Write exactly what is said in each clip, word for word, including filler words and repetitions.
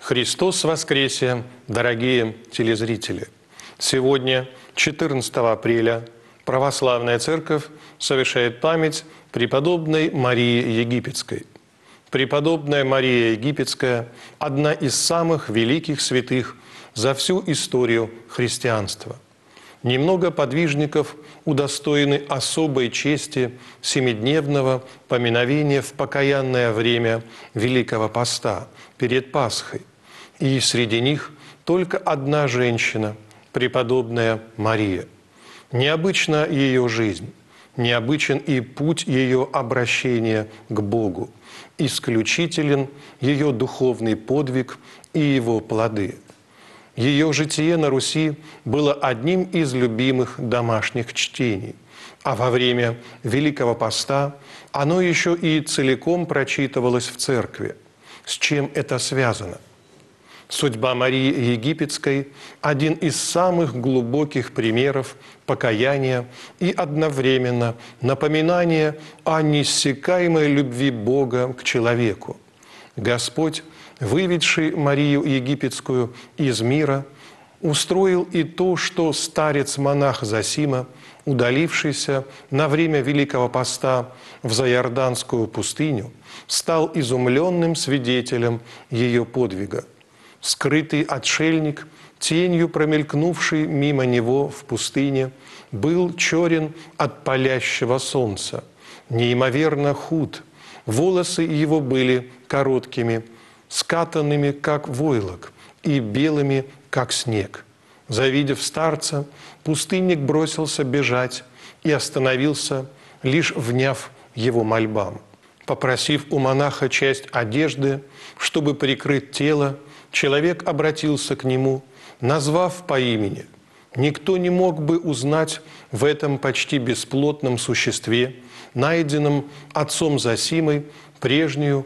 Христос воскресе, дорогие телезрители! Сегодня, четырнадцатого апреля, Православная Церковь совершает память преподобной Марии Египетской. Преподобная Мария Египетская – одна из самых великих святых за всю историю христианства. Немного подвижников удостоены особой чести семидневного поминовения в покаянное время Великого Поста перед Пасхой. И среди них только одна женщина, преподобная Мария. Необычна ее жизнь, необычен и путь ее обращения к Богу, исключителен ее духовный подвиг и его плоды. Ее житие на Руси было одним из любимых домашних чтений, а во время Великого Поста оно еще и целиком прочитывалось в церкви. С чем это связано? Судьба Марии Египетской – один из самых глубоких примеров покаяния и одновременно напоминания о неиссякаемой любви Бога к человеку. Господь, выведший Марию Египетскую из мира, устроил и то, что старец-монах Зосима, удалившийся на время Великого Поста в Заиорданскую пустыню, стал изумленным свидетелем ее подвига. Скрытый отшельник, тенью промелькнувший мимо него в пустыне, был черен от палящего солнца, неимоверно худ, волосы его были короткими, скатанными, как войлок, и белыми, как снег. Завидев старца, пустынник бросился бежать и остановился, лишь вняв его мольбам. Попросив у монаха часть одежды, чтобы прикрыть тело, человек обратился к нему, назвав по имени. Никто не мог бы узнать в этом почти бесплотном существе, найденном отцом Зосимой, прежнюю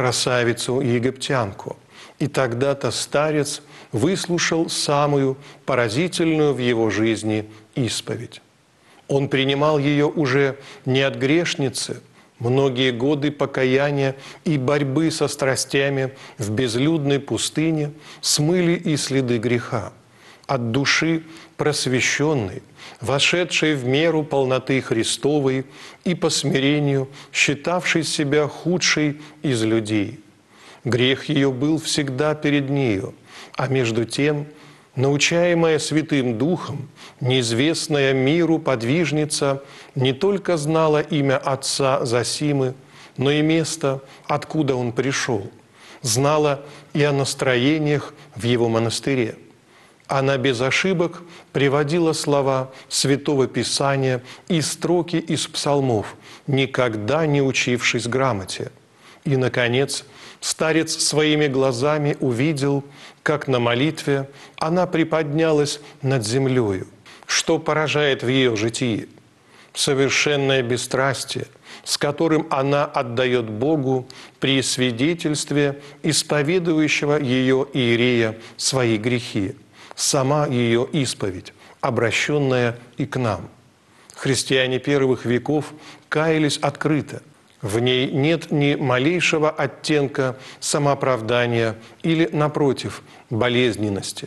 красавицу-египтянку. И тогда-то старец выслушал самую поразительную в его жизни исповедь. Он принимал ее уже не от грешницы. Многие годы покаяния и борьбы со страстями в безлюдной пустыне смыли и следы греха. От души просвещенной, вошедшей в меру полноты Христовой и по смирению считавшей себя худшей из людей. Грех ее был всегда перед нею, а между тем, научаемая Святым Духом, неизвестная миру подвижница не только знала имя отца Зосимы, но и место, откуда он пришел, знала и о настроениях в его монастыре. Она без ошибок приводила слова Святого Писания и строки из псалмов, никогда не учившись грамоте. И, наконец, старец своими глазами увидел, как на молитве она приподнялась над землею. Что поражает в ее житии? Совершенное бесстрастие, с которым она отдает Богу при свидетельстве исповедующего ее иерея свои грехи, сама ее исповедь, обращенная и к нам. Христиане первых веков каялись открыто. В ней нет ни малейшего оттенка самооправдания или, напротив, болезненности.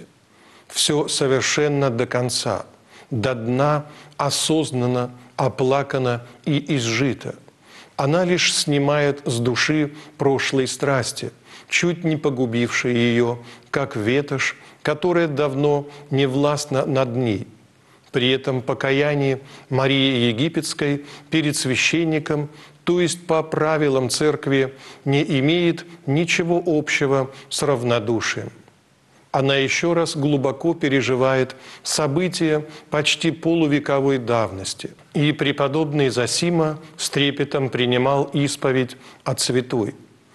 Все совершенно до конца, до дна осознанно, оплакано и изжито. Она лишь снимает с души прошлые страсти, чуть не погубившие ее, как ветошь, которая давно не властна над ней. При этом покаяние Марии Египетской перед священником, то есть по правилам церкви, не имеет ничего общего с равнодушием. Она еще раз глубоко переживает события почти полувековой давности. И преподобный Зосима с трепетом принимал исповедь от святой.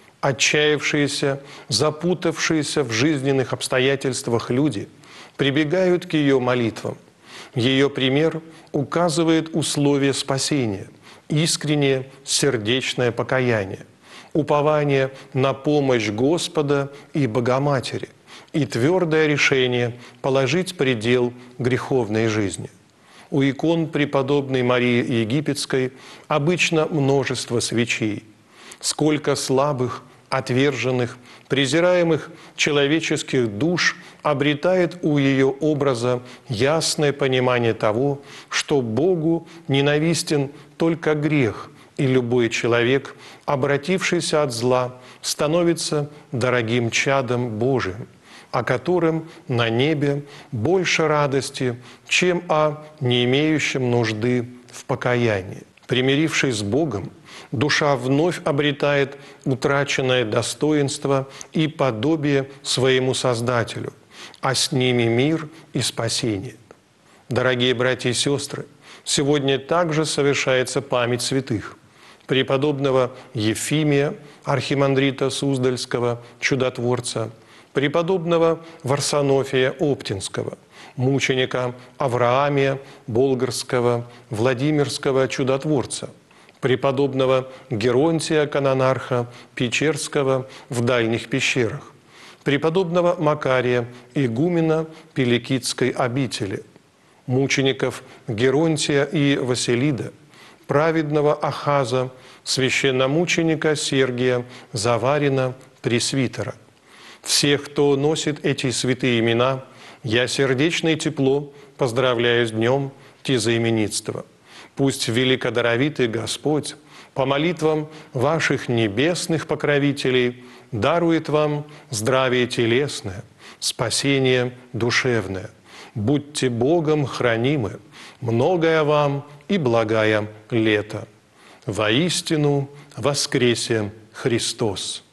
Отчаявшиеся, запутавшиеся в жизненных обстоятельствах люди прибегают к ее молитвам. Ее пример указывает условия спасения – искреннее сердечное покаяние, упование на помощь Господа и Богоматери и твердое решение положить предел греховной жизни. У икон преподобной Марии Египетской обычно множество свечей. Сколько слабых, отверженных, презираемых человеческих душ обретает у ее образа ясное понимание того, что Богу ненавистен только грех, и любой человек, обратившийся от зла, становится дорогим чадом Божиим, о котором на небе больше радости, чем о не имеющем нужды в покаянии. Примирившись с Богом, душа вновь обретает утраченное достоинство и подобие своему Создателю, а с ними мир и спасение. Дорогие братья и сестры, сегодня также совершается память святых: преподобного Ефимия, архимандрита Суздальского, чудотворца, преподобного Варсонофия Оптинского, мученика Авраамия Болгарского, Владимирского чудотворца, преподобного Геронтия Канонарха Печерского в дальних пещерах, преподобного Макария, игумена Пеликидской обители, мучеников Геронтия и Василида, праведного Ахаза, священномученика Сергия Заварина, пресвитера. Всех, кто носит эти святые имена, я сердечно и тепло поздравляю с днем тезаименитства. Пусть великодаровитый Господь по молитвам ваших небесных покровителей дарует вам здравие телесное, спасение душевное. Будьте Богом хранимы, многое вам и благая лето. Воистину воскресе Христос!